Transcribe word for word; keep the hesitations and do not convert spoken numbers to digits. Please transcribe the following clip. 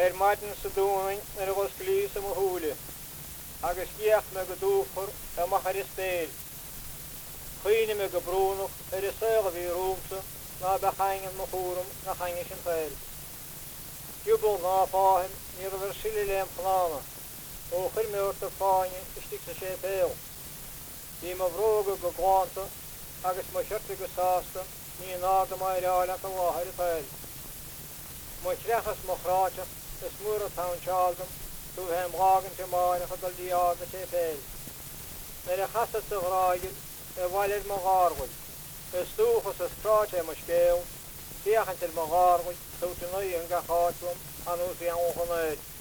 Er maidin sa dúin ar a gosglí sa mo húle, agus giach me go dúfar a machar is béil. Chuine me go brúnach ar is saoga bhí rúmsa ná be chaingin mo chúram na chaingin sin féil. Jubal ná fáhin ní a bhar sili léim chlána, ó chuir me orta fáine istig sa sé péil. Bhí me bhróga go gláanta agus mo seirta go sásta ní nága mai leála go láthir a féil. Mo trechas mo chráteach is múr a tán seáldam tú hem rágan te máine chu dal díága sé féil. Nar a chasad saghráigil e bhailir mo gárgul, is túchas is chráte mo scéil, fiachantil mo gárgul, tú tú nuí an gacháitlam an ús i an